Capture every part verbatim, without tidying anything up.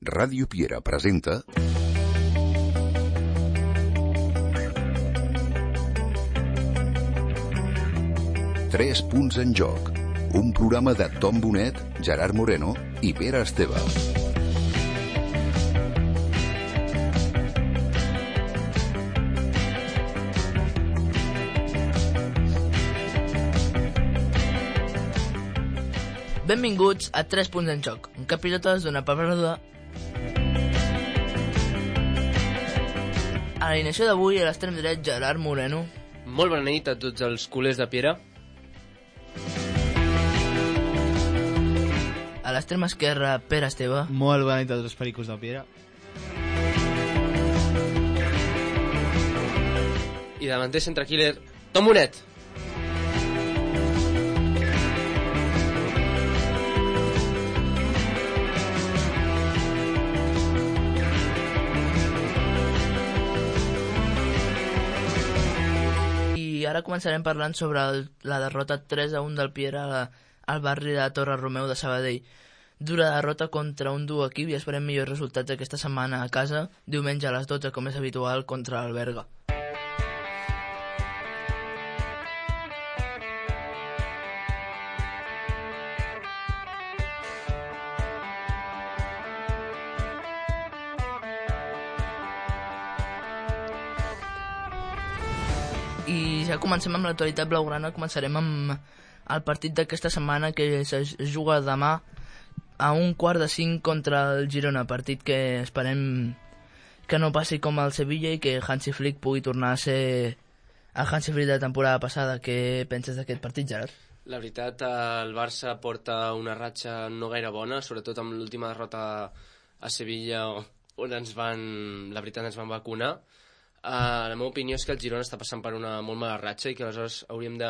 Ràdio Piera presenta Tres punts en joc, un programa de Tom Bonet, Gerard Moreno i Pere Esteve. Benvinguts a Tres punts en joc, un capirotes d'una paperada. A l'inició d'avui, a l'extrem dret, Gerard Moreno. Molt bona nit a tots els culers de Piera. A l'extrem esquerre, Pere Esteve. Molt bona nit a tots els pericos de Piera. I davanter centre killer, Tom Bonet. I ara començarem parlant sobre el, la derrota tres a un del Piera al barri de Torre Romeu de Sabadell. Dura derrota contra un dur equip i esperem millors resultats aquesta setmana a casa, diumenge a les dotze, com és habitual, contra el Berga. I ja comencem amb l'actualitat blaugrana. Començarem amb el partit d'aquesta setmana, que es juga demà a un quart de cinc contra el Girona, partit que esperem que no passi com el Sevilla i que Hansi Flick pugui tornar a ser el Hansi Flick de la temporada passada. Què penses d'aquest partit, Gerard? La veritat, el Barça porta una ratxa no gaire bona, sobretot amb l'última derrota a Sevilla, on ens van, la veritat, ens van vacunar. Uh, la meva opinió és que el Girona està passant per una molt mala ratxa i que aleshores hauríem de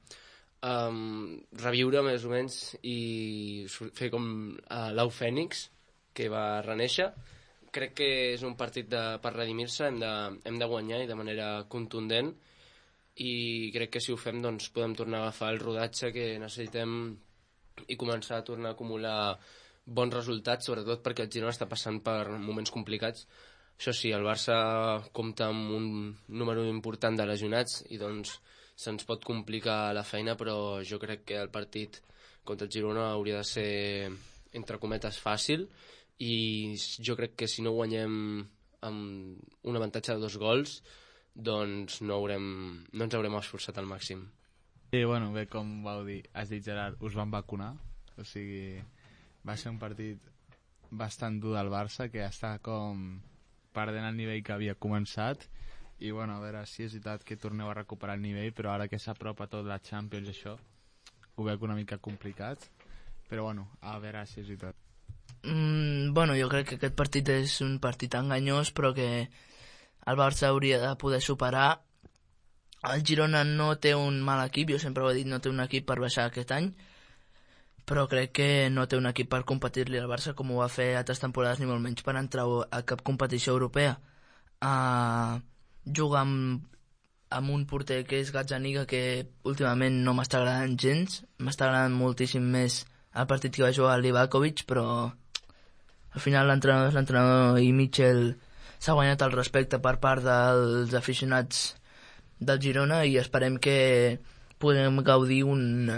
um, reviure més o menys i fer com uh, l'au Fènix, que va renéixer. Crec que és un partit de, per redimir-se, hem de, hem de guanyar i de manera contundent, i crec que si ho fem doncs podem tornar a agafar el rodatge que necessitem i començar a tornar a acumular bons resultats, sobretot perquè el Girona està passant per moments complicats. Això sí, el Barça compta amb un número important de lesionats i doncs se'ns pot complicar la feina, però jo crec que el partit contra el Girona hauria de ser, entre cometes, fàcil, i jo crec que si no guanyem amb un avantatge de dos gols, doncs no, haurem, no ens haurem esforçat al màxim. Sí, bueno, bé, com vau dir, has dit, Gerard, us van vacunar, o sigui, va ser un partit bastant dur del Barça, que està com perdent el nivell que havia començat, i bueno, a veure si és veritat que torneu a recuperar el nivell, però ara que s'apropa tot la Champions, això ho veig una mica complicat, però bueno, a veure si és veritat. Mm, bueno, jo crec que aquest partit és un partit enganyós, però que el Barça hauria de poder superar. El Girona no té un mal equip, jo sempre ho he dit, no té un equip per baixar aquest any, però crec que no té un equip per competir-li al Barça com ho va fer altres temporades, ni molt menys per entrar a cap competició europea. Uh, juga amb, amb un porter que és Gazzaniga, que últimament no m'està agradant gens, m'està agradant moltíssim més el partit que va jugar Livakovic, però al final l'entrenador és l'entrenador i Michel s'ha guanyat el respecte per part dels aficionats del Girona i esperem que puguem gaudir un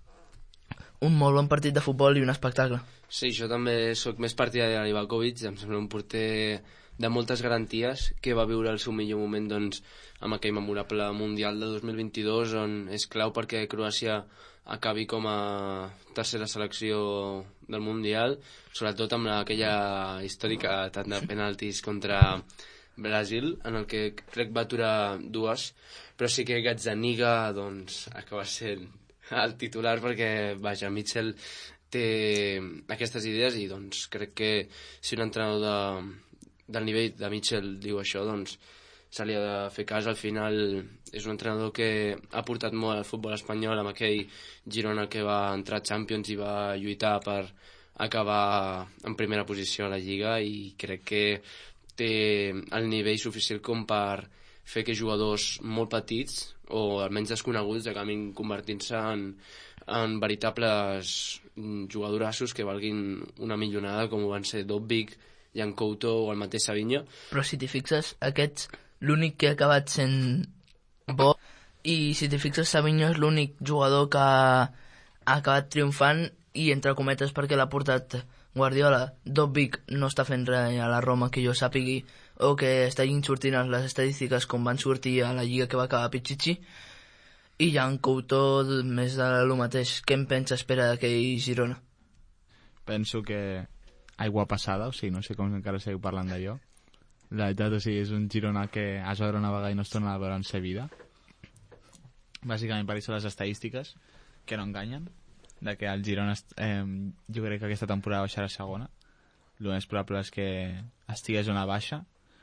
un molt bon partit de futbol i un espectacle. Sí, jo també sóc més partidari de Livakovic, em sembla un porter de moltes garanties, que va viure el seu millor moment doncs, amb aquell memorable Mundial de dos mil vint-i-dos, on és clau perquè Croàcia acabi com a tercera selecció del Mundial, sobretot amb aquella històrica tant de penaltis contra Brasil, en el que crec va aturar dues, però sí que Gazzaniga doncs, acaba sent el titular perquè, vaja, Mitchell té aquestes idees i doncs crec que si un entrenador de, del nivell de Mitchell diu això, doncs se li ha de fer cas. Al final és un entrenador que ha portat molt al futbol espanyol amb aquell Girona que va entrar a Champions i va lluitar per acabar en primera posició a la Lliga, i crec que té el nivell suficient com per fer que jugadors molt petits o almenys desconeguts acabin convertint-se en, en veritables jugadorassos que valguin una milionada, com ho van ser Dobbik Jan Couto o el mateix Savinho. Però si t'hi fixes, aquests, l'únic que ha acabat sent bo, i si t'hi fixes, Savinho és l'únic jugador que ha, ha acabat triomfant, i entre cometes perquè l'ha portat Guardiola. Dobbik no està fent res a la Roma que jo sàpigui, o que estiguin sortint les estadístiques com van sortir a la lliga que va acabar Pichichi, i Jan Couto més de lo mateix. Què em pensa espera d'aquell Girona? Penso que aigua passada, o sigui, no sé com encara seguiu parlant d'allò. La veritat, o sigui, és un Girona que has de veure una vegada i no es torna a veure en sa vida. Bàsicament per això les estadístiques que no enganyen, de que el Girona eh, jo crec que aquesta temporada baixarà a segona. El més probable és que estigués a una baixa,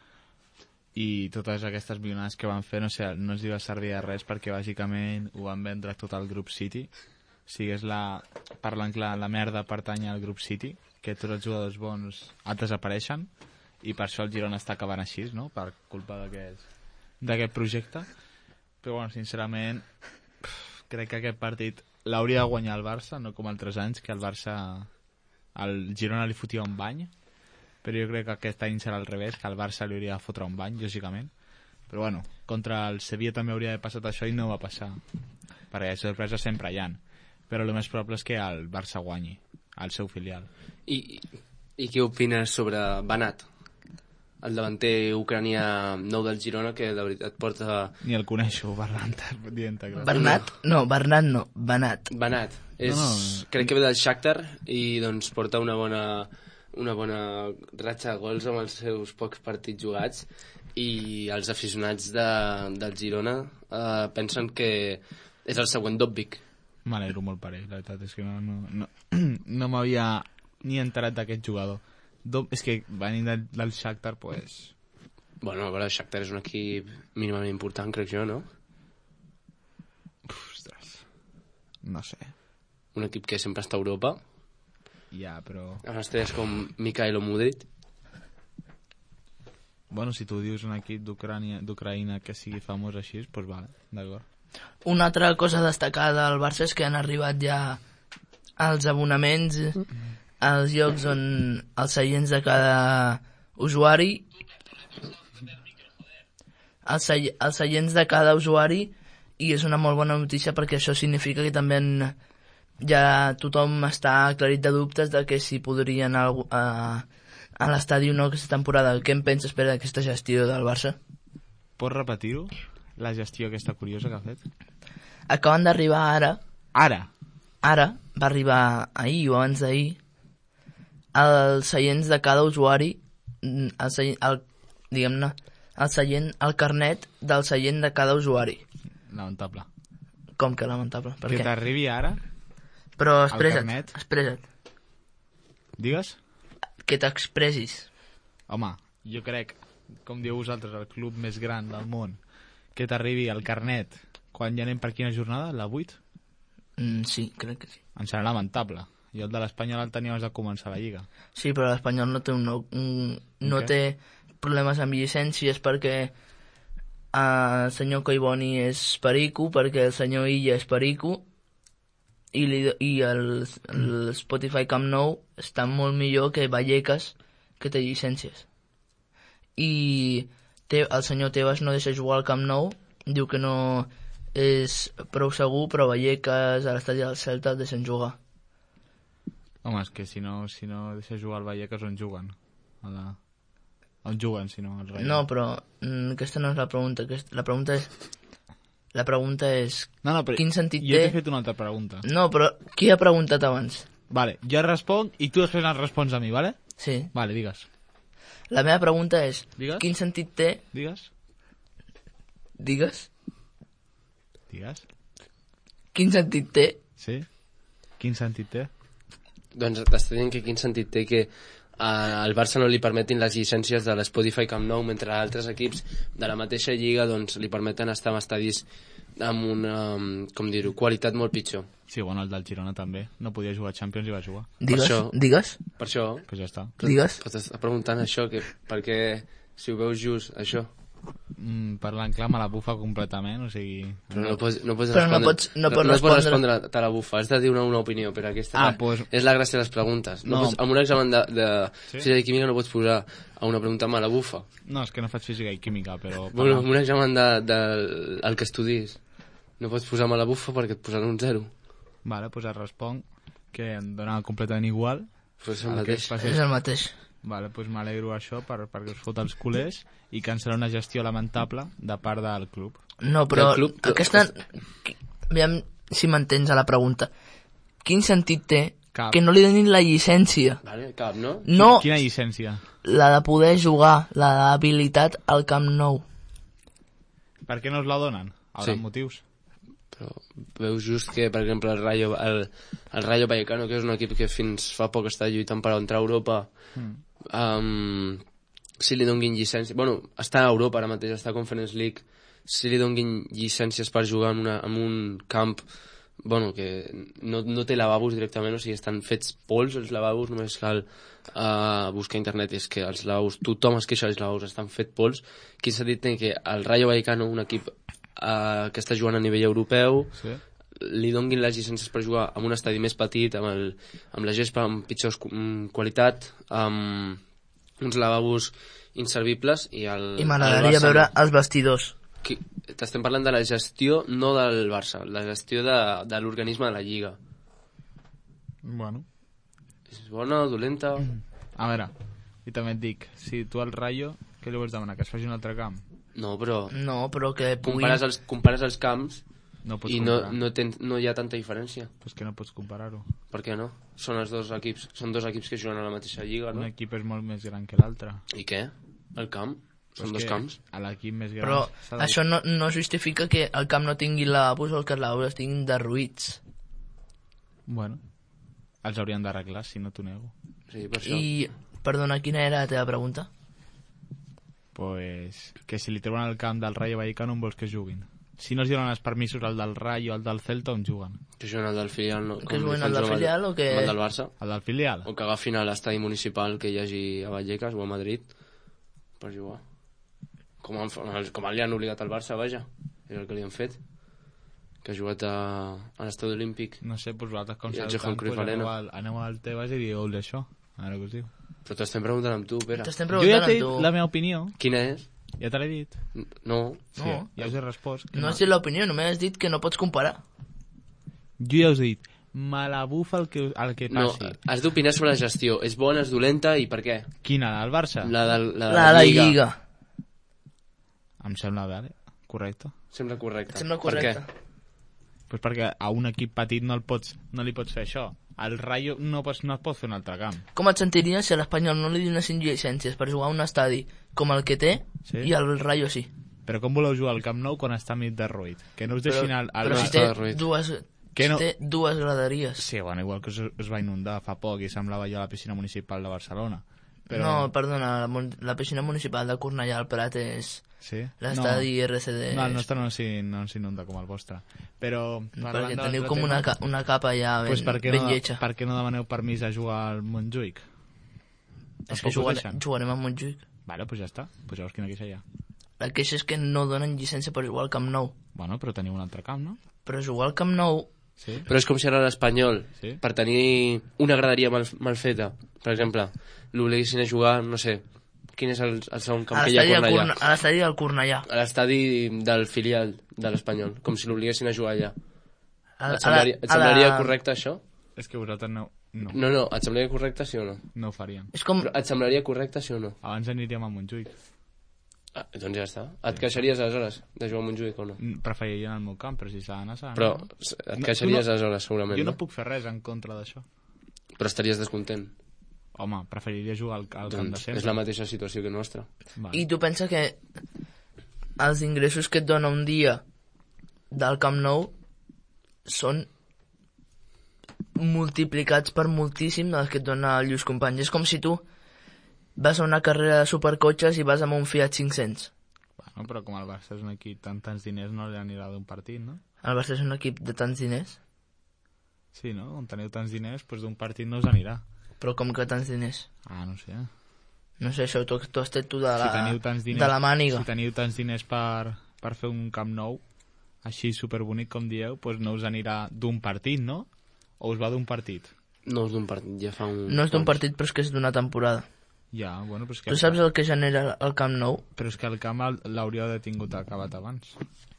i totes aquestes milionades que van fer no, sé, no els va servir de res, perquè bàsicament ho van vendre tot el grup City. O sigui, és la, parlant clar, la merda pertany al grup City, que tots els jugadors bons et desapareixen, i per això el Girona està acabant així, no? Per culpa d'aquest projecte. Però bueno, sincerament pff, crec que aquest partit l'hauria de guanyar el Barça, no com altres anys, que el Barça al Girona li fotia un bany, però jo crec que aquest any serà al revés, que el Barça li hauria de fotre un bany, lògicament. Però bueno, contra el Sevilla també hauria de passat això i no va passar, perquè sorpreses sempre hi ha. Però el més probable és que el Barça guanyi, el seu filial. I, i què opines sobre Banat, el davanter ucranià nou del Girona, que de veritat porta... Ni el coneixo, parlant dient que... Bernat? No, Bernat no, Banat. Banat. És, no, no. Crec que ve del Shakhtar i doncs porta una bona, una bona ratxa de gols amb els seus pocs partits jugats, i els aficionats de, del Girona eh, pensen que és el següent Dobbik. M'alegro molt per ell, la veritat és que no, no, no, no m'havia ni enterat d'aquest jugador. Dob és que venint del, del Shakhtar, pues... Bueno, a veure, el Shakhtar és un equip mínimament important, crec jo, no? Uf, ostres, no sé. Un equip que sempre està a Europa. Ja, però... Amb estrelles com Mikhailo Mudryk. Bueno, si tu dius un equip d'Ucraïna que sigui famós així, doncs pues vale, d'acord. Una altra cosa destacada al Barça és que han arribat ja els abonaments als llocs on els seients de cada usuari els, sei, els seients de cada usuari, i és una molt bona notícia perquè això significa que també en, ja tothom està aclarit de dubtes de que si podrien anar a, a l'estadi o no aquesta temporada. Què en penses per aquesta gestió del Barça? Pots repetir-ho? La gestió aquesta curiosa que ha fet? Acaben d'arribar ara Ara? Ara, va arribar ahir o abans d'ahir, els seients de cada usuari, el seient, el, diguem-ne, el seient, el carnet del seient de cada usuari. Lamentable. Com que lamentable? Per que què? t'arribi ara? Però expressa't, expressa't. Digues? Que t'expressis. Home, jo crec, com diu vosaltres, el club més gran del món, que t'arribi el carnet quan ja anem per quina jornada? La vuit? Mm, sí, crec que sí. Em serà lamentable. Jo el de l'Espanyol el tenia abans de començar la Lliga. Sí, però l'Espanyol no té un, un, no té problemes amb llicències perquè el senyor Collboni és perico, perquè el senyor Illa és perico, i, li, i el, el Spotify Camp Nou està molt millor que Vallecas, que té llicències. I té, el senyor Tebas no deixa jugar al Camp Nou, diu que no és prou segur, però Vallecas, a l'estadi del Celta, el deixen jugar. Home, és que si no, si no deixa jugar al Vallecas, on juguen? A la... On juguen, si no? No, però mm, aquesta no és la pregunta. Aquesta, la pregunta és... La pregunta és... No, no, però quin sentit jo té... t'he fet una altra pregunta. No, però qui ha preguntat abans? Vale, jo responc i tu després em respons a mi, vale? Sí. Vale, digues. La meva pregunta és... Digues. Quin sentit té... Digues. Digues. Digues. Quin sentit té... Sí? Quin sentit té? Doncs t'està dient que quin sentit té que al Barça no li permetin les llicències de l'Spotify Camp Nou, mentre altres equips de la mateixa lliga doncs, li permeten estar en estadis amb una, com dir-ho, qualitat molt pitjor. Sí, bueno, el del Girona també. No podia jugar a Champions i va jugar. Digues, Per això. digues, Per això... Pues ja està. digues. Però t'està preguntant això, que per què, si ho veus just, això... mm, parlant clar, me la bufa completament, o sigui... Però no pots, no pots Però no respondre, pots- no pots no, no respondre. pots respondre te la bufa, has de dir una, una opinió, però aquesta Ah, és, la, pues- és la gràcia de les preguntes. No. No. Pots, amb un examen de, de Sí? física i química no pots posar a una pregunta me la bufa. No, és que no faig física i química, però... Bueno, amb un examen de, de, el que estudis no pots posar me la bufa perquè et posaran un zero. Vale, doncs et responc que em dona completament igual. Però és el El que mateix. es faci- És el mateix. Vale, doncs m'alegro això per, perquè us fot els culers i que serà una gestió lamentable de part del club. No, però Del club, però- aquesta... Aviam si m'entens a la pregunta. Quin sentit té Cap. que no li donin la llicència? Vale, cap, no? No Quina llicència? la de poder jugar, la d'habilitat al Camp Nou. Per què no us la donen? Haurà Sí. motius. Però veus just que, per exemple, el Rayo, el, el Rayo Vallecano, que és un equip que fins fa poc està lluitant per entrar a Europa, Mm. um, si li donguin llicència... Bueno, està a Europa ara mateix, està a Conference League, si li donguin llicències per jugar en, una, en un camp bueno, que no, no té lavabos directament, o sigui, estan fets pols els lavabos, només cal uh, buscar a internet, és que els lavabos, tothom es queixa dels lavabos, estan fets pols. Quin sentit té que el Rayo Vallecano, un equip uh, que està jugant a nivell europeu, Sí? li donguin les llicències per jugar en un estadi més petit, amb, el, amb la gespa amb pitjor qualitat, amb uns lavabos inservibles i el... I m'agradaria el Barça- veure els vestidors. Qui- T'estem parlant de la gestió, no del Barça, la gestió de, de l'organisme de la Lliga. Bueno. És bona o dolenta? A veure, i també et dic, si tu al Rayo, què li vols demanar? Que es faci un altre camp? No, però No, però que pugui... compares els, compares els camps No pots i no, comparar. no, ten, no hi ha tanta diferència. Pues que no pots comparar-ho. Per què no? Són els dos equips, són dos equips que juguen a la mateixa lliga, Un no? equip és molt més gran que l'altre. I què? El camp? Són Pues dos que camps. A l'equip més gran... Però s'ha de- això no, no justifica que el camp no tingui lavabos o que els lavabos estiguin derruïts. Bueno, els haurien d'arreglar, si no t'ho nego. Sí, per això. I, perdona, quina era la teva pregunta? Pues que si li treuen el camp del Rayo Vallecano on vols que juguin? Si no els donen els permisos al del Rayo o al del Celta, on juguen? Que juguen al del filial, no? Que Com juguen li fan al del jugar filial o que- amb el del Barça? Al del filial? O que agafin a l'estadi municipal que hi hagi a Vallecas o a Madrid per jugar. Com, han, com li han obligat al Barça, vaja. És el que li han fet. Que ha jugat a, a l'estadi olímpic. No sé, pues vosaltres com I el sabeu Johan tant, Cruyff pues aneu, Arena. al, aneu al Tebas i dieu-li això. A veure què us diu. Però t'estem preguntant amb tu, Pere. T'estem Jo ja preguntant t'he amb dit tu. la meva opinió. Quina és? Ja te l'he dit. No. Sí, No. ja us he respost. que No has dit l'opinió, només has dit que no pots comparar. Jo ja us he dit, me la bufa el que, el que No, passi. has d'opinar sobre la gestió. És bona, és dolenta i per què? Quina, la del Barça? La de la, La de la Lliga. Em sembla bé, correcte. Sembla correcte. Sembla Per correcte. què? Pues perquè a un equip petit no, el pots, no li pots fer això. Al Rayo no, pots, no et pots fer un altre camp. Com et sentiries si a l'Espanyol no li donessin llicències per jugar a un estadi com el que té Sí. i al Rayo sí? Però com voleu jugar al Camp Nou quan està mig derruït? Que no us deixin al... al però si està té derruït. dues, Que si no- té dues graderies. Sí, bueno, igual que es, es va inundar fa poc i semblava ja la piscina municipal de Barcelona. Però... No, perdona, la, mun- la piscina municipal de Cornellà al Prat és Sí? l'estadi R C D. No, el nostre no s'hi- no s'inunda com el vostre. Però... parlant Perquè de teniu l'altre com una, tema, ca una capa ja ben, pues per, què ben no, lletja. per què no demaneu permís a jugar al Montjuïc? És Tampoc que us jugar, deixen? jugarem a Montjuïc. Vale, pues ja està. Pues llavors quina queixa hi ha? La queixa és que no donen llicència per jugar al Camp Nou. Bueno, però teniu un altre camp, no? Però jugar al Camp Nou... Sí? Però és com si ara l'Espanyol, Sí. per tenir una graderia mal, mal feta, per exemple, l'obliguessin a jugar, no sé, quin és el, el segon camp A que hi ha a l'estadi del Cornellà? Corne- a l'estadi del Cornellà. A l'estadi del filial de l'Espanyol, com si l'obliguessin a jugar allà. A, Et semblaria, et semblaria correcte això? És que vosaltres no, no, No, no, et semblaria correcte sí o no? no ho faríem. És com... Però et semblaria correcte sí o no? Abans aniríem a Montjuïc. Ah, doncs ja està. Et queixaries aleshores de jugar a Montjuïc o no? Mm, Preferiria anar al meu camp, però si s'ha d'anar, s'ha d'anar. Però s- et No, queixaries tu no- aleshores segurament, Jo no no? puc fer res en contra d'això. Però estaries descontent. Home, preferiria jugar al, al camp de Doncs sempre. és la mateixa situació que nostra. Vale. I tu pensa que els ingressos que et dona un dia del Camp Nou són multiplicats per moltíssim dels que et dona el Lluís Companys. És com si tu vas a una carrera de supercotxes i vas amb un Fiat cinc-cents. Bueno, però com el Barça és un equip amb tants diners no li anirà d'un partit, no? El Barça és un equip de tants diners, Sí, no? On teniu tants diners, doncs d'un partit no us anirà. però com que tants diners? Ah, no sé. No sé, això t'ho has tret tu de la, si teniu tants diners, de la màniga. Si teniu tants diners per, per fer un Camp Nou, així superbonic com dieu, doncs no us anirà d'un partit, no? O us va d'un partit? No és d'un partit, ja fa un... No és d'un partit, però és que és d'una temporada. Ja, bueno, però és que... Tu saps el que genera el Camp Nou? Però és que el camp l'hauríeu de tingut acabat abans.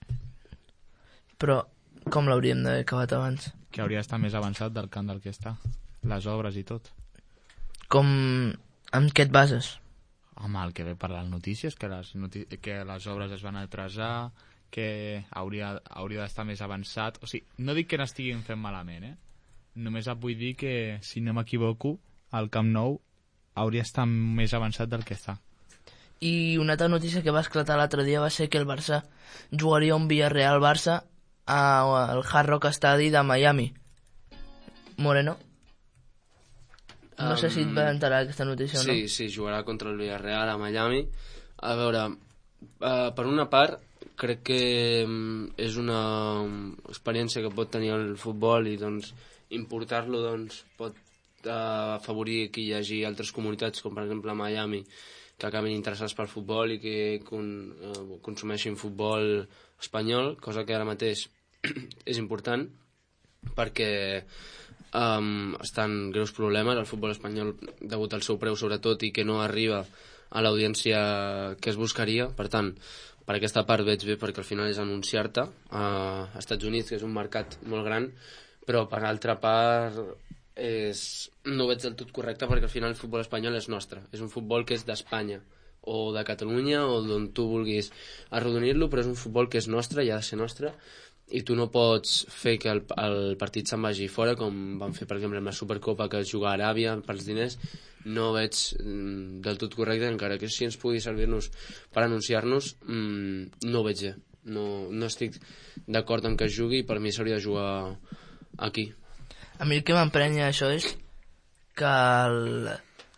Però com l'hauríem d'haver acabat abans? Que hauria d'estar més avançat del camp del que està. Les obres i tot. Com... En què et bases? Home, el que ve per les notícies, que les, noti que les obres es van atrasar, que hauria, hauria d'estar més avançat. O sigui, no dic que n'estiguin fent malament, eh? Només et vull dir que, si no m'equivoco, el Camp Nou hauria d'estar més avançat del que està. I una altra notícia que va esclatar l'altre dia va ser que el Barça jugaria un Villarreal-Barça al Hard Rock Stadi de Miami. Moreno? No um, sé si et va enterar aquesta notícia sí, o no. Sí, sí, jugarà contra el Villarreal a Miami. A veure, uh, per una part, crec que um, és una um, experiència que pot tenir el futbol i doncs importar-lo doncs, pot uh, afavorir que hi hagi altres comunitats, com per exemple a Miami, que acabin interessats pel futbol i que con, uh, consumeixin futbol espanyol, cosa que ara mateix és important perquè um, estan greus problemes el futbol espanyol degut al seu preu sobretot i que no arriba a l'audiència que es buscaria. Per tant, per aquesta part veig bé perquè al final és anunciar-te a Estats Units, que és un mercat molt gran, però per altra part és... no ho veig del tot correcte perquè al final el futbol espanyol és nostre, és un futbol que és d'Espanya o de Catalunya o d'on tu vulguis arrodonir-lo, però és un futbol que és nostre i ha de ser nostre, i tu no pots fer que el, el partit se'n vagi fora, com van fer per exemple amb la Supercopa, que es juga a Aràbia pels diners. No veig mm, del tot correcte, encara que si ens pugui servir-nos per anunciar-nos, mm, no ho veig bé. No, no estic d'acord en que es jugui i per mi s'hauria de jugar aquí. A mi el que m'emprenya això és que el,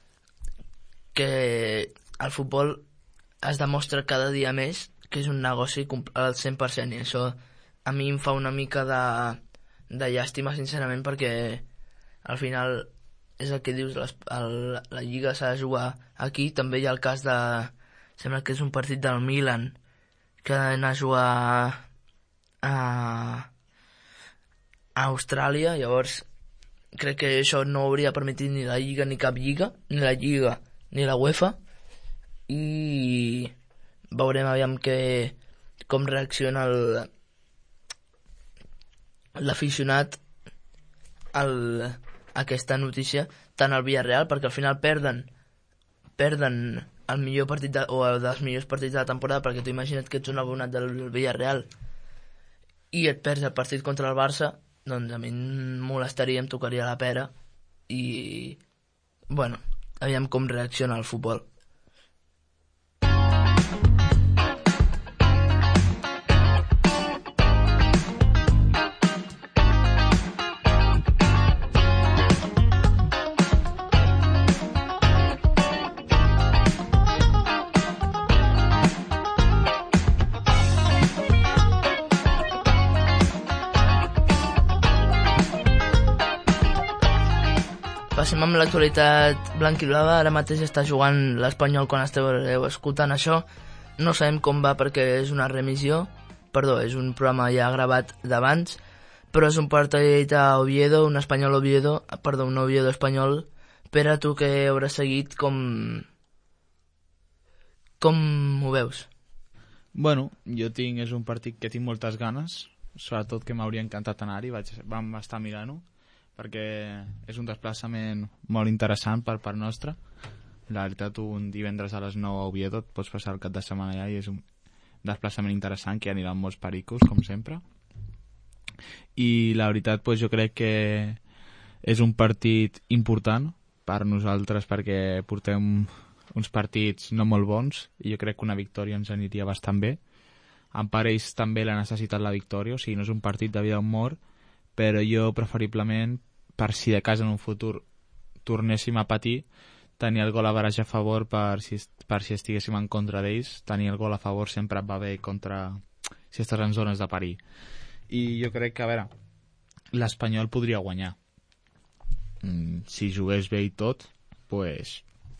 que el futbol es demostra cada dia més que és un negoci al cent per cent, i això a mi em fa una mica de, de llàstima, sincerament, perquè al final és el que dius, les, el, la Lliga s'ha de jugar aquí. També hi ha el cas de... sembla que és un partit del Milan que ha d'anar a jugar a, a Austràlia. Llavors crec que això no hauria permetit ni la Lliga ni cap Lliga, ni la Lliga ni la UEFA, i veurem aviam que, com reacciona el l'aficionat a aquesta notícia, tant al Villarreal, perquè al final perden perden el millor partit de, o el dels millors partits de la temporada, perquè tu imagina't que ets un abonat del Villarreal i et perds el partit contra el Barça, doncs a mi em molestaria, em tocaria la pera, i bueno, aviam com reacciona el futbol. Passem amb l'actualitat blanc-i-blava. Ara mateix està jugant l'Espanyol quan esteu escoltant això. No sabem com va perquè és una remissió, perdó, és un programa ja gravat d'abans, però és un partit a Oviedo, un Espanyol Oviedo, perdó, un Oviedo Espanyol. Pere, tu que hauràs seguit, com... com ho veus? Bueno, jo tinc, és un partit que tinc moltes ganes, sobretot que m'hauria encantat anar-hi, vaig, vam estar mirant-ho, perquè és un desplaçament molt interessant per part nostra. La veritat, un divendres a les nou a Oviedo et pots passar el cap de setmana allà i és un desplaçament interessant, que aniran molts pericos, com sempre. I la veritat, pues, jo crec que és un partit important per nosaltres perquè portem uns partits no molt bons i jo crec que una victòria ens aniria bastant bé. En part ells també la necessitat la victòria, o sigui, no és un partit de vida o mort, però jo preferiblement, per si de cas en un futur tornéssim a patir, tenir el gol a baraja a favor per si, per si estiguéssim en contra d'ells. Tenir el gol a favor sempre va bé contra si estàs en zones de perill. I jo crec que, a veure, l'Espanyol podria guanyar. Mm, si jugués bé i tot, pues,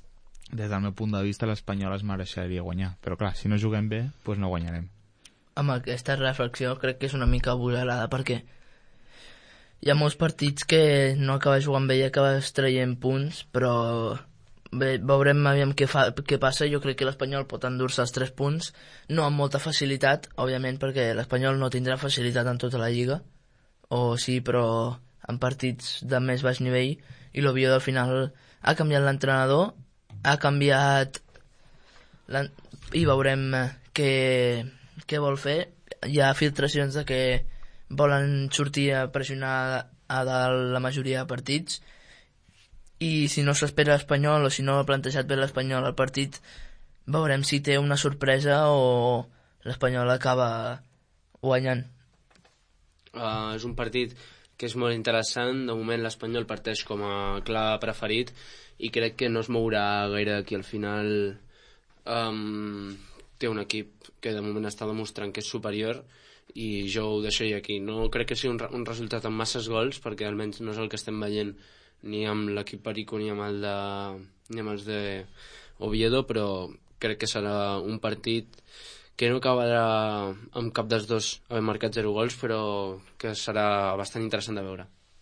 des del meu punt de vista l'Espanyol es mereixeria guanyar, però clar, si no juguem bé doncs no guanyarem. Amb aquesta reflexió crec que és una mica abuselada, perquè hi ha molts partits que no acabes jugant bé i acabes traient punts, però bé, veurem aviam què, fa, què passa. Jo crec que l'Espanyol pot endur-se els tres punts, no amb molta facilitat, òbviament, perquè l'Espanyol no tindrà facilitat en tota la Lliga, o sí, però en partits de més baix nivell, i l'Oviedo al final ha canviat l'entrenador, ha canviat i veurem què, què vol fer. Hi ha filtracions de que volen sortir a pressionar a dalt la majoria de partits, i si no s'espera l'Espanyol o si no ha plantejat bé l'Espanyol al partit, veurem si té una sorpresa o l'Espanyol acaba guanyant. Uh, és un partit que és molt interessant. De moment l'Espanyol parteix com a clar preferit i crec que no es mourà gaire aquí al final. Um, té un equip que de moment està demostrant que és superior i jo ho deixaria aquí. No crec que sigui un, un resultat amb masses gols, perquè almenys no és el que estem veient ni amb l'equip Perico ni amb, el de, ni amb els de Oviedo, però crec que serà un partit que no acabarà amb cap dels dos havent marcat zero gols, però que serà bastant interessant de veure.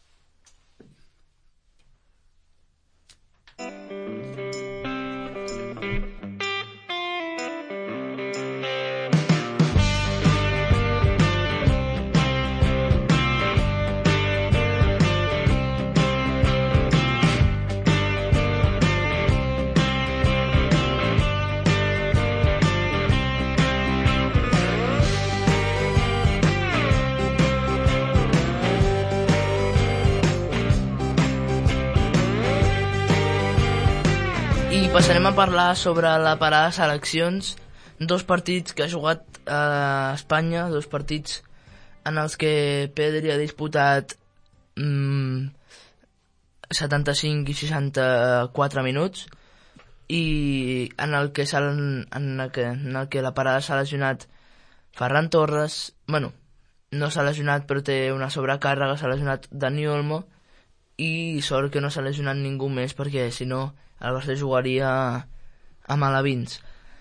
Passarem a parlar sobre la parada de seleccions, dos partits que ha jugat a Espanya, dos partits en els que Pedri ha disputat mmm, setanta-cinc i seixanta-quatre minuts, i en el que, en el que, en el que la parada s'ha lesionat Ferran Torres, bueno, no s'ha lesionat però té una sobrecàrrega, s'ha lesionat Dani Olmo, i sort que no s'ha lesionat ningú més, perquè si no el Barça jugaria amb alevins.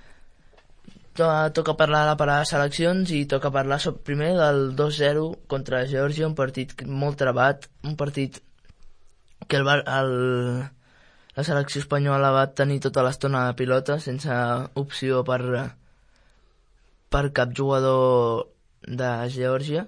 Toca parlar de la parada de seleccions i toca parlar primer del dos zero contra Geòrgia, un partit molt trebat, un partit que el, el, la selecció espanyola va tenir tota l'estona de pilota sense opció per, per cap jugador de Geòrgia,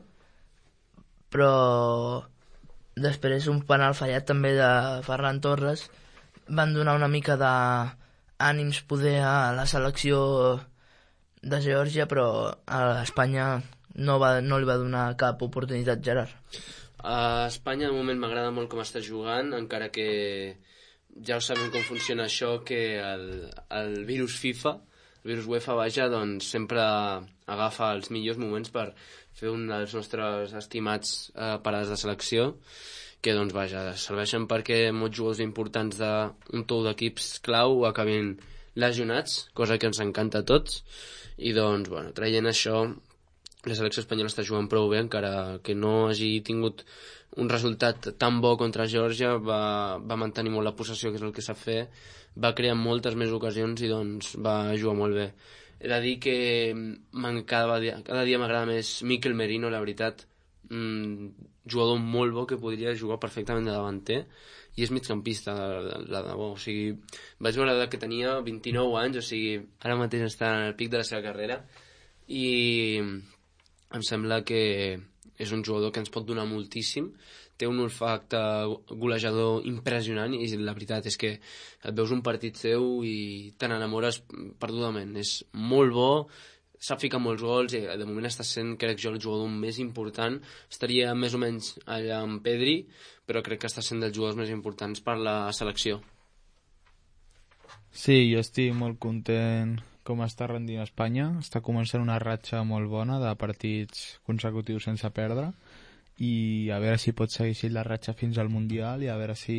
però després un penal fallat també de Ferran Torres van donar una mica d'ànims poder a la selecció de Geòrgia, però a Espanya no, va, no li va donar cap oportunitat, Gerard. A Espanya de moment m'agrada molt com està jugant, encara que ja ho sabem com funciona això, que el, el virus FIFA, el virus UEFA, vaja, doncs sempre agafa els millors moments per fer un dels nostres estimats eh, parades de selecció, que doncs vaja, serveixen perquè molts jugadors importants d'un tou d'equips clau acabin lesionats, cosa que ens encanta a tots, i doncs, bueno, traient això, la selecció espanyola està jugant prou bé, encara que no hagi tingut un resultat tan bo contra Geòrgia, va, va mantenir molt la possessió, que és el que sap fer, va crear moltes més ocasions i doncs va jugar molt bé. He de dir que cada dia, cada dia m'agrada més Mikel Merino, la veritat, un jugador molt bo que podria jugar perfectament de davanter, i és migcampista de, de debò. O sigui, vaig veure que tenia vint-i-nou anys, o sigui, ara mateix està en el pic de la seva carrera, i em sembla que és un jugador que ens pot donar moltíssim, té un olfacte golejador impressionant, i la veritat és que et veus un partit seu i te n'enamores perdudament. És molt bo, sap ficar molts gols, i de moment està sent, crec jo, el jugador més important. Estaria més o menys allà amb Pedri, però crec que està sent dels jugadors més importants per la selecció. Sí, jo estic molt content com està rendint Espanya. Està començant una ratxa molt bona de partits consecutius sense perdre, i a veure si pot seguir així la ratxa fins al Mundial, i a veure si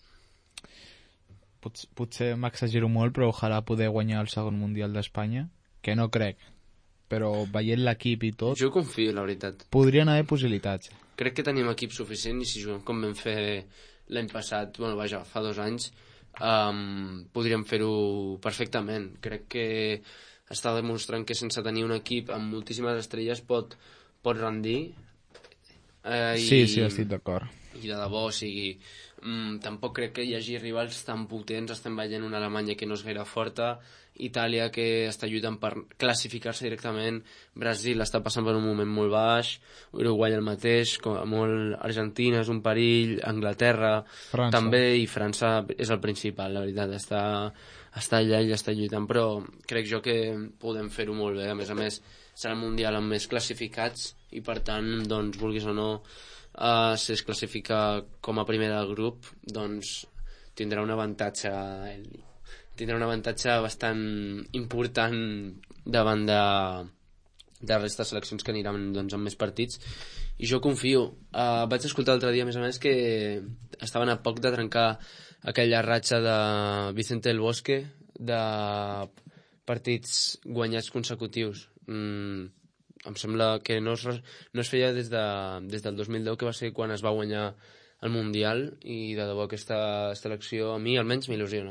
Pot, potser m'exagero molt, però ojalà poder guanyar el segon Mundial d'Espanya, que no crec, però veient l'equip i tot, jo confio, la veritat. Podrien haver possibilitats. Crec que tenim equip suficient, i si juguem com vam fer l'any passat, bueno, vaja, fa dos anys, um, podríem fer-ho perfectament. Crec que està demostrant que sense tenir un equip amb moltíssimes estrelles pot, pot rendir. Eh, sí, i, sí, estic d'acord. I de debò, o sigui, mm, tampoc crec que hi hagi rivals tan potents. Estem veient una Alemanya que no és gaire forta, Itàlia que està lluitant per classificar-se directament, Brasil està passant per un moment molt baix, Uruguai el mateix, com a molt Argentina és un perill, Anglaterra França. també, i França és el principal, la veritat, està, està allà i està lluitant, però crec jo que podem fer-ho molt bé. A més a més serà el Mundial amb més classificats i per tant, doncs, vulguis o no, uh, si es classifica com a primer del grup, doncs tindrà un avantatge tindrà un avantatge bastant important davant de, de la resta de seleccions que aniran doncs, amb més partits, i jo confio. Uh, vaig escoltar l'altre dia, a més a més, que estaven a poc de trencar aquella ratxa de Vicente del Bosque de partits guanyats consecutius. Mm, em sembla que no es, no es feia des, de, des del dos mil deu, que va ser quan es va guanyar el Mundial, i de debò aquesta selecció a mi almenys m'il·lusiona.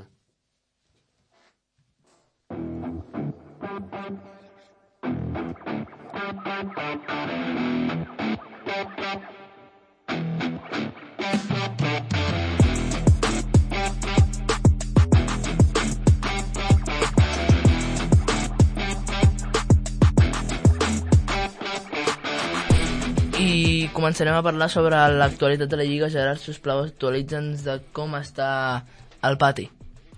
I començarem a parlar sobre l'actualitat de la Lliga. Gerard, sisplau, actualitza'ns de com està el pati.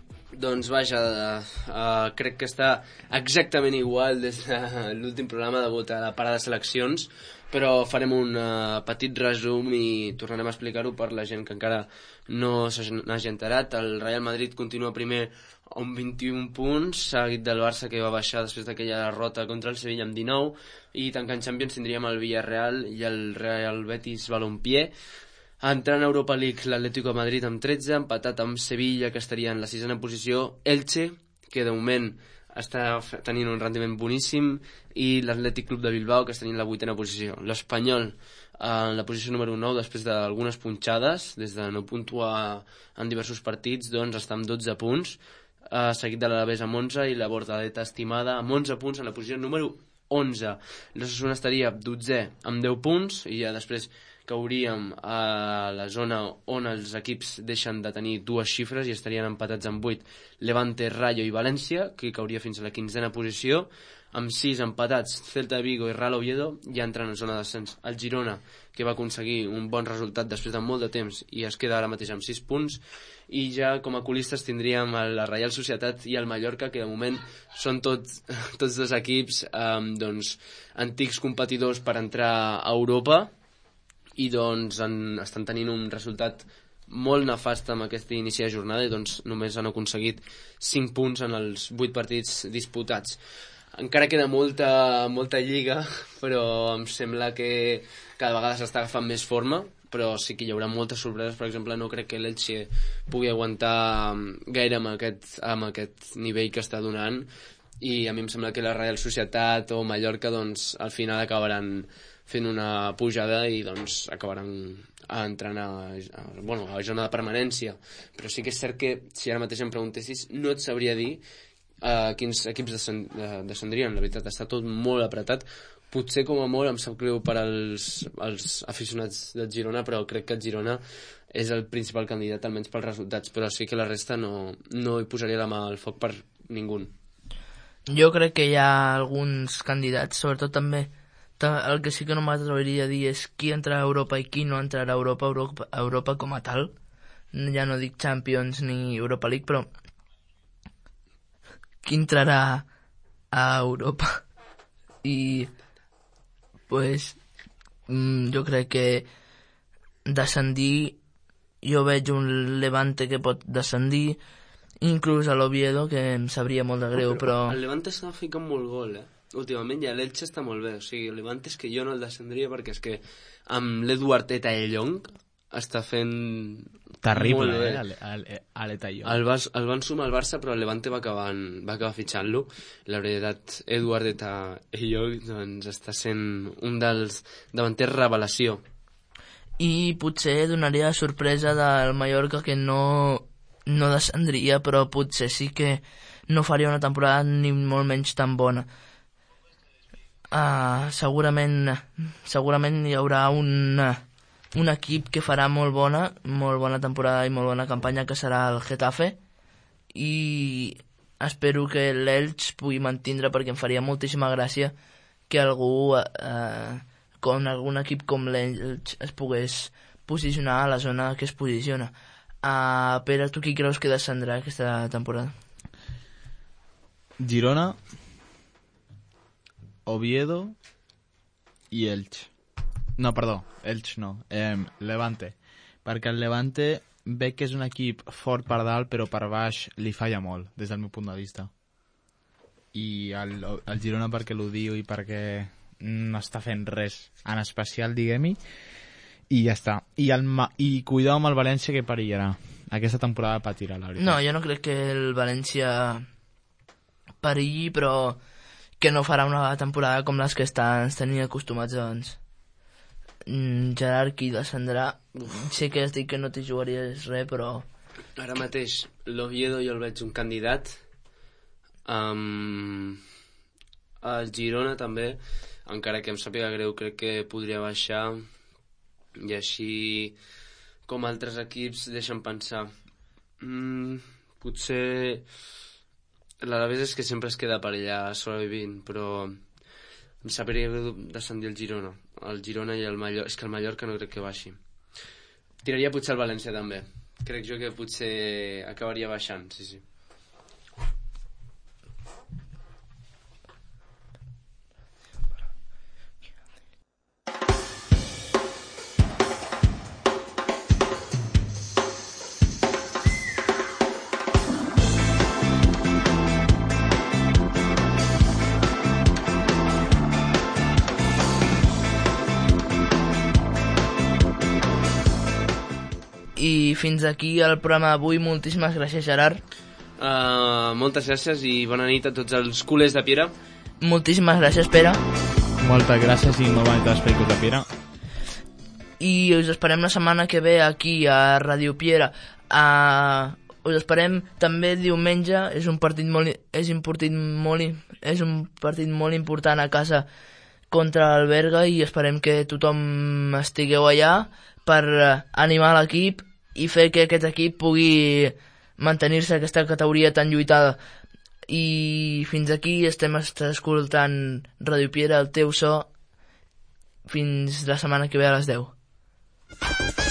Doncs vaja, uh, crec que està exactament igual des de l'últim programa de vot a la part de seleccions, però farem un uh, petit resum i tornarem a explicar-ho per la gent que encara no s'hagi enterat. El Real Madrid continua primer amb vint-i-un punts, seguit del Barça, que va baixar després d'aquella derrota contra el Sevilla amb dinou, i tancant Champions tindríem el Villarreal i el Real Betis Balompié. Entrant a Europa League, l'Atlético de Madrid amb tretze, empatat amb Sevilla, que estaria en la sisena posició, Elche, que de moment està tenint un rendiment boníssim, i l'Atlètic Club de Bilbao, que està en la vuitena posició. L'Espanyol en la posició número nou, després d'algunes punxades, des de no puntuar en diversos partits, doncs està amb dotze punts, eh, seguit de l'Alavés amb onze, i la Bordaleta estimada amb onze punts en la posició número onze. L'Osasuna estaria dotzè amb deu punts, i ja després cauríem a la zona on els equips deixen de tenir dues xifres i estarien empatats amb vuit, Levante, Rayo i València, que cauria fins a la quinzena posició, amb sis empatats, Celta de Vigo i Real Oviedo, ja entren en zona de descens. El Girona, que va aconseguir un bon resultat després de molt de temps i es queda ara mateix amb sis punts, i ja com a colistes tindríem la Reial Societat i el Mallorca, que de moment són tots, tots dos equips eh, doncs, antics competidors per entrar a Europa, i doncs en, estan tenint un resultat molt nefast amb aquest inici de jornada, i doncs només han aconseguit cinc punts en els vuit partits disputats. Encara queda molta, molta lliga, però em sembla que cada vegada s'està agafant més forma, però sí que hi haurà moltes sorpreses. Per exemple, no crec que l'Elche pugui aguantar gaire amb aquest, amb aquest nivell que està donant, i a mi em sembla que la Real Societat o Mallorca doncs, al final acabaran fent una pujada i doncs acabaran entrant a, a, bueno, a zona de permanència. Però sí que és cert que si ara mateix em preguntessis no et sabria dir uh, quins equips descend, uh, descendrien. La veritat, està tot molt apretat. Potser com a molt em sap greu per als, als aficionats del Girona, però crec que el Girona és el principal candidat, almenys pels resultats, però sí que la resta no, no hi posaria la mà al foc per ningú. Jo crec que hi ha alguns candidats, sobretot també el que sí que no m'atreviria a dir és qui entrarà a Europa i qui no entrarà a Europa, Europa, Europa com a tal. Ja no dic Champions ni Europa League, però qui entrarà a Europa? I pues jo crec que descendir, jo veig un Levante que pot descendir, inclús a l'Oviedo, que em sabria molt de greu, però... El Levante està ficant molt gol, eh? Últimament, ja l'Elche està molt bé. O sigui, el Levante és que jo no el descendria, perquè és que amb l'Eduard Etayellong està fent... Terrible, eh, l'Etayellong. El, el van sumar al Barça, però el Levante va acabar, va acabar fitxant-lo. La veritat, Eduard Etayellong doncs, està sent un dels davanters revelació. I potser donaria la sorpresa del Mallorca, que no, no descendria, però potser sí que no faria una temporada ni molt menys tan bona. Uh, segurament segurament hi haurà un, un equip que farà molt bona, molt bona temporada i molt bona campanya, que serà el Getafe, i espero que l'Elx pugui mantindre, perquè em faria moltíssima gràcia que algú, eh, com algun equip com l'Elx, es pogués posicionar a la zona que es posiciona. Uh, Pere, tu qui creus que descendrà aquesta temporada? Girona, Oviedo i Elx. No, perdó, Elx no, eh, Levante. Perquè el Levante ve que és un equip fort per dalt, però per baix li falla molt, des del meu punt de vista. I el, el Girona perquè l'odio i perquè no està fent res en especial, diguem-hi, i ja està. I, el, i cuidao amb el València, que perillarà. Aquesta temporada patirà, la veritat. No, jo no crec que el València perilli, però que no farà una temporada com les que estan, ens tenien acostumats abans. Mm, Gerard, qui descendrà? Sé que has dit que no t'hi jugaries res, però... Ara mateix, l'Oviedo jo el veig un candidat. Um, el Girona també, encara que em sàpiga greu, crec que podria baixar. I així, com altres equips, deixen pensar. Mm, potser l'Alavés és que sempre es queda per allà sobrevivint, però em sabria greu descendir el Girona. El Girona i el Mallorca, és que el Mallorca no crec que baixi. Tiraria potser el València també. Crec jo que potser acabaria baixant, sí, sí. I fins aquí el programa d'avui. Moltíssimes gràcies, Gerard. Uh, moltes gràcies i bona nit a tots els culers de Piera. Moltíssimes gràcies, Pere. Moltes gràcies i molt bona nit als pericos de Piera. I us esperem la setmana que ve aquí a Ràdio Piera. Uh, us esperem també diumenge. És un partit molt, és un partit molt, és un partit molt important a casa contra el Berga, i esperem que tothom estigueu allà per animar l'equip i fer que aquest equip pugui mantenir-se a aquesta categoria tan lluitada. I fins aquí estem escoltant Ràdio Piera, el teu so. Fins la setmana que ve a les deu.